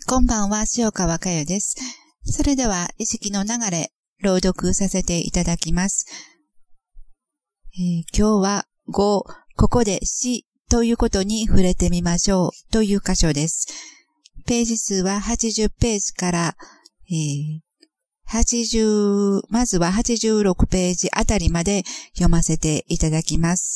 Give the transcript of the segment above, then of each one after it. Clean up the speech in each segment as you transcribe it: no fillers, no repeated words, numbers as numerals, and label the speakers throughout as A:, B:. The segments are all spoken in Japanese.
A: こんばんは、塩川佳代です。それでは、意識の流れ、朗読させていただきます。今日は5、ここで死ということに触れてみましょうという箇所です。ページ数は80ページから、まずは86ページあたりまで読ませていただきます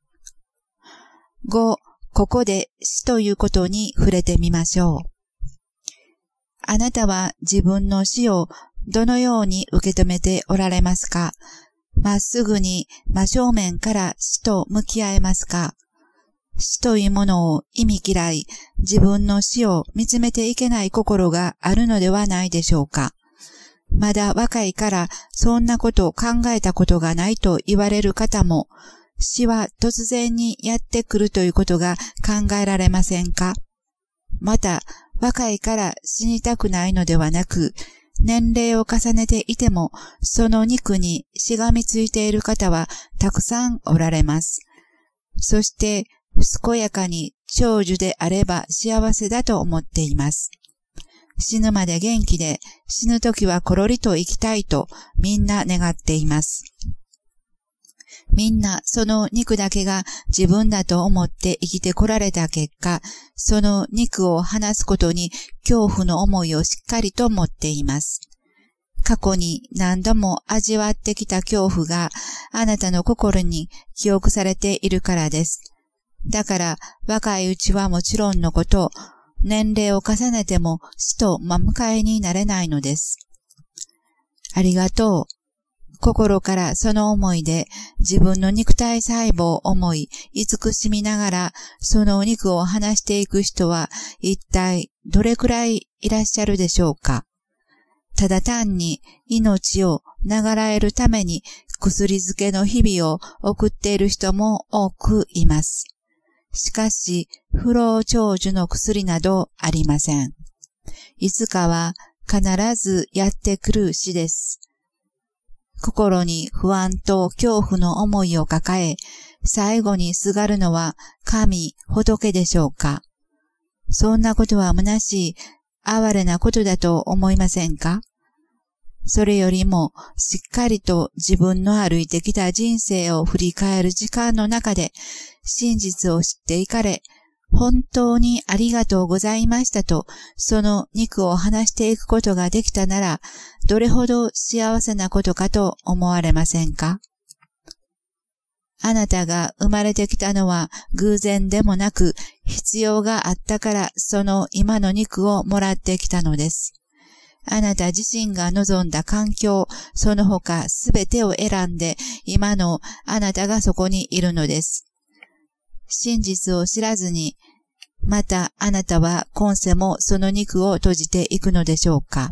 A: 。5、ここで死ということに触れてみましょう。あなたは自分の死をどのように受け止めておられますか？まっすぐに真正面から死と向き合えますか？死というものを忌み嫌い、自分の死を見つめていけない心があるのではないでしょうか？まだ若いからそんなことを考えたことがないと言われる方も、死は突然にやってくるということが考えられませんか？また、若いから死にたくないのではなく、年齢を重ねていても、その肉にしがみついている方はたくさんおられます。そして、健やかに長寿であれば幸せだと思っています。死ぬまで元気で、死ぬときはコロリと生きたいとみんな願っています。みんなその肉だけが自分だと思って生きてこられた結果、その肉を離すことに恐怖の思いをしっかりと持っています。過去に何度も味わってきた恐怖があなたの心に記憶されているからです。だから若いうちはもちろんのこと、年齢を重ねても死と真向かいになれないのです。ありがとう。心からその思いで自分の肉体細胞を思い、慈しみながらその肉を離していく人は一体どれくらいいらっしゃるでしょうか？ただ単に命を流らえるために薬漬けの日々を送っている人も多くいます。しかし、不老長寿の薬などありません。いつかは必ずやってくる死です。心に不安と恐怖の思いを抱え、最後にすがるのは神、仏でしょうか？そんなことは虚しい、哀れなことだと思いませんか？それよりも、しっかりと自分の歩いてきた人生を振り返る時間の中で、真実を知っていかれ、本当にありがとうございましたと、その肉を離していくことができたなら、どれほど幸せなことかと思われませんか？あなたが生まれてきたのは偶然でもなく、必要があったからその今の肉をもらってきたのです。あなた自身が望んだ環境、その他すべてを選んで、今のあなたがそこにいるのです。真実を知らずに、またあなたは今世もその肉を閉じていくのでしょうか？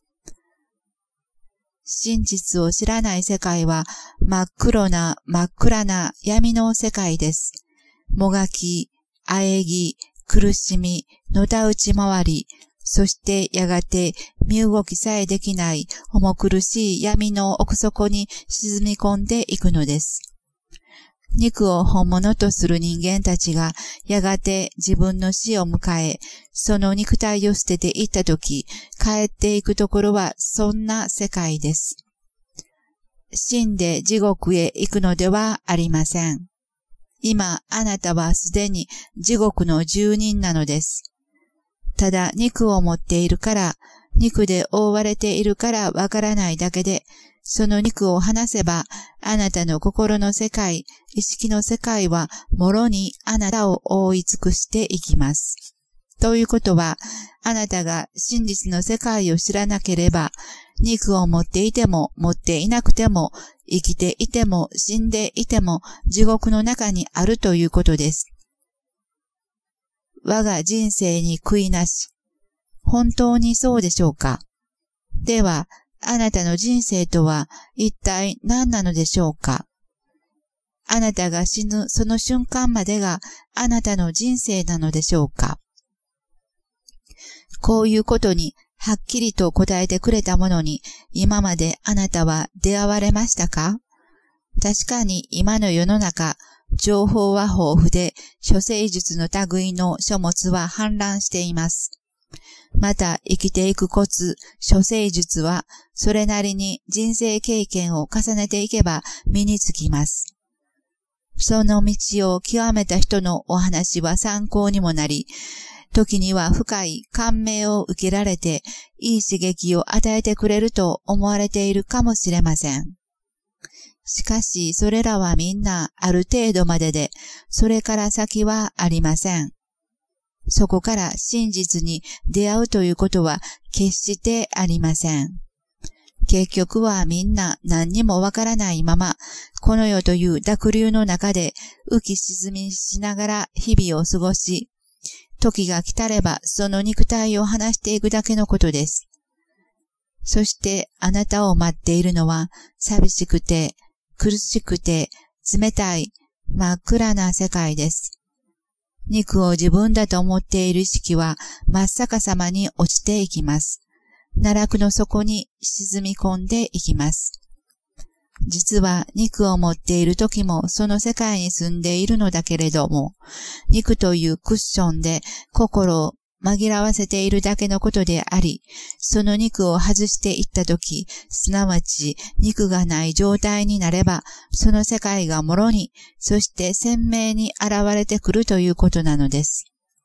A: 真実を知らない世界は真っ暗な闇の世界です。もがき、あえぎ、苦しみ、のたうち回り、そしてやがて身動きさえできない重苦しい闇の奥底に沈み込んでいくのです。肉を本物とする人間たちがやがて自分の死を迎え、その肉体を捨てていったとき、帰っていくところはそんな世界です。死んで地獄へ行くのではありません。今あなたはすでに地獄の住人なのです。ただ肉を持っているから、肉で覆われているからわからないだけで、その肉を離せば、あなたの心の世界、意識の世界は、もろにあなたを覆い尽くしていきます。ということは、あなたが真実の世界を知らなければ、肉を持っていても持っていなくても、生きていても死んでいても、地獄の中にあるということです。我が人生に悔いなし。本当にそうでしょうか？では、あなたの人生とは一体何なのでしょうか？あなたが死ぬその瞬間までがあなたの人生なのでしょうか？こういうことにはっきりと答えてくれたものに今まであなたは出会われましたか？確かに今の世の中、情報は豊富で、処世術の類の書物は氾濫しています。 また生きていくコツ、処世術は、それなりに人生経験を重ねていけば身につきます。その道を極めた人のお話は参考にもなり、時には深い感銘を受けられて、いい刺激を与えてくれると思われているかもしれません。しかし、それらはみんなある程度までで、それから先はありません。そこから真実に出会うということは決してありません。結局はみんな何にもわからないまま、この世という濁流の中で浮き沈みしながら日々を過ごし、時が来たればその肉体を離していくだけのことです。そしてあなたを待っているのは寂しくて苦しくて冷たい真っ暗な世界です。肉を自分だと思っている意識は真っ逆さまに落ちていきます。奈落の底に沈み込んでいきます。実は肉を持っている時もその世界に住んでいるのだけれども、肉というクッションで心を紛らわせているだけのことであり、その肉を外していったとき、すなわち肉がない状態になれば、その世界がもろに、そして鮮明に現れてくるということなのです。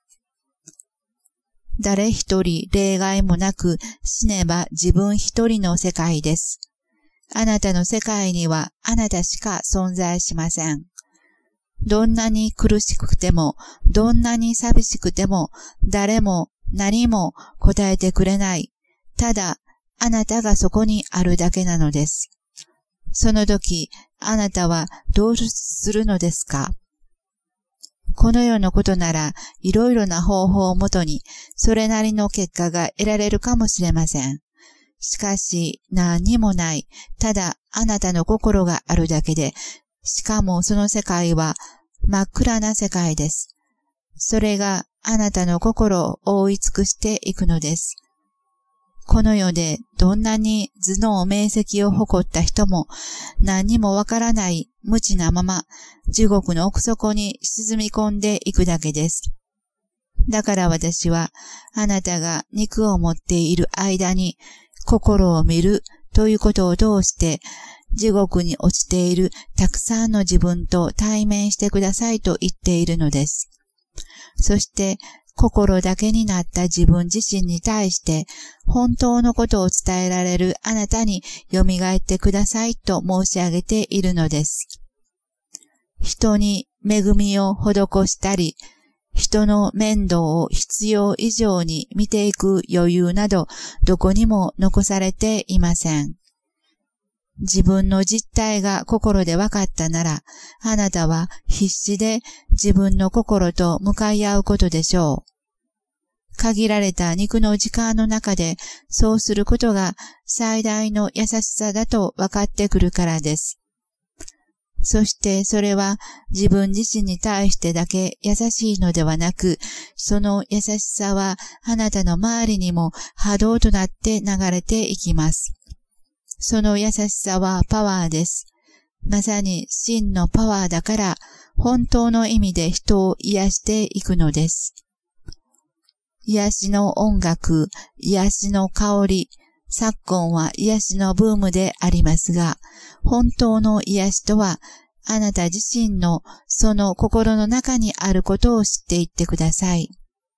A: 誰一人例外もなく死ねば自分一人の世界です。あなたの世界にはあなたしか存在しません。どんなに苦しくても、どんなに寂しくても、誰も何も答えてくれない。ただ、あなたがそこにあるだけなのです。その時、あなたはどうするのですか？この世のことなら、いろいろな方法をもとに、それなりの結果が得られるかもしれません。しかし、何にもない。ただ、あなたの心があるだけで、しかもその世界は真っ暗な世界です。それがあなたの心を覆い尽くしていくのです。この世でどんなに頭脳明晰を誇った人も何にもわからない無知なまま地獄の奥底に沈み込んでいくだけです。だから私はあなたが肉を持っている間に心を見るということを通して地獄に落ちているたくさんの自分と対面してくださいと言っているのです。そして心だけになった自分自身に対して本当のことを伝えられるあなたに蘇ってくださいと申し上げているのです。人に恵みを施したり、人の面倒を必要以上に見ていく余裕などどこにも残されていません。自分の実態が心で分かったなら、あなたは必死で自分の心と向かい合うことでしょう。限られた肉の時間の中でそうすることが最大の優しさだと分かってくるからです。そしてそれは自分自身に対してだけ優しいのではなく、その優しさはあなたの周りにも波動となって流れていきます。その優しさはパワーです。まさに真のパワーだから、本当の意味で人を癒していくのです。癒しの音楽、癒しの香り、昨今は癒しのブームでありますが、本当の癒しとは、あなた自身のその心の中にあることを知っていってください。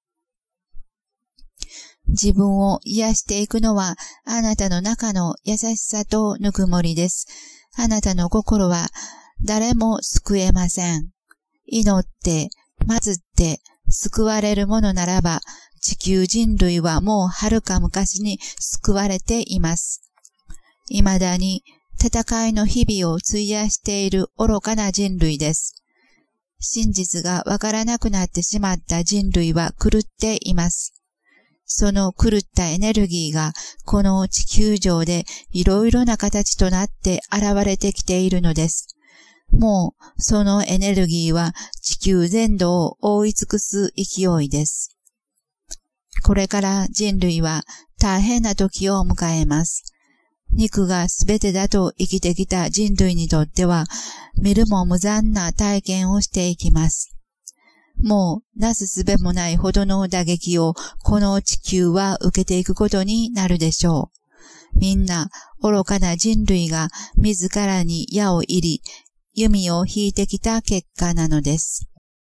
A: 自分を癒していくのはあなたの中の優しさとぬくもりです。あなたの心は誰も救えません。祈って、祀って救われるものならば、地球人類はもう遥か昔に救われています。未だに戦いの日々を費やしている愚かな人類です。真実がわからなくなってしまった人類は狂っています。その狂ったエネルギーがこの地球上でいろいろな形となって現れてきているのです。もうそのエネルギーは地球全土を覆い尽くす勢いです。これから人類は大変な時を迎えます。肉が全てだと生きてきた人類にとっては見るも無残な体験をしていきます。 もうなすすべもないほどの打撃をこの地球は受けていくことになるでしょう。みんな愚かな人類が自らに矢を入り、弓を引いてきた結果なのです。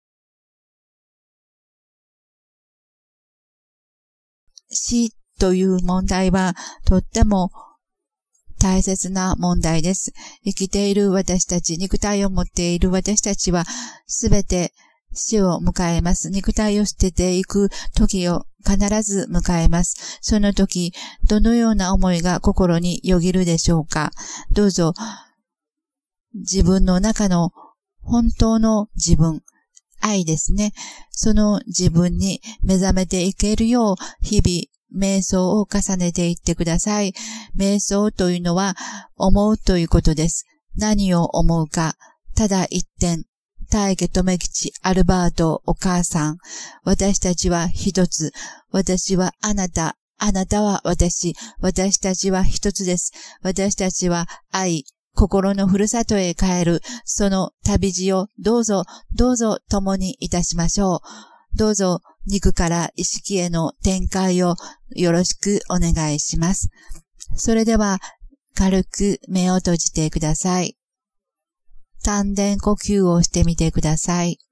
A: 死という問題はとっても大切な問題です。生きている私たち、肉体を持っている私たちはすべて死を迎えます。肉体を捨てていく時を必ず迎えます。その時、どのような思いが心によぎるでしょうか。どうぞ、自分の中の本当の自分、愛ですね。その自分に目覚めていけるよう、日々、瞑想を重ねていってください。瞑想というのは、思うということです。何を思うか、ただ一点。大家留吉、アルバート、お母さん。私たちは一つ。私はあなた。あなたは私。私たちは一つです。私たちは愛。心のふるさとへ帰る。その旅路をどうぞ共にいたしましょう。どうぞ肉から意識への展開をよろしくお願いします。それでは軽く目を閉じてください。丹田呼吸をしてみてください。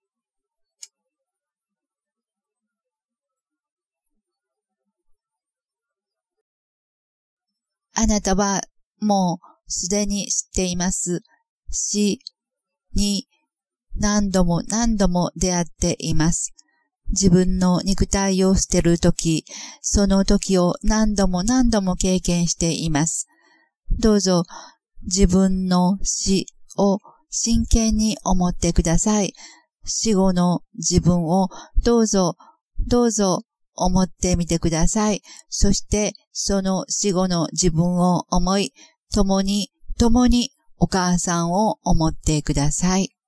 A: あなたはもうすでに知っています。死に何度も出会っています。自分の肉体を捨てるとき、その時を何度も経験しています。どうぞ自分の死を真剣に思ってください。死後の自分をどうぞ思ってみてください。そしてその死後の自分を思い、共にお母さんを思ってください。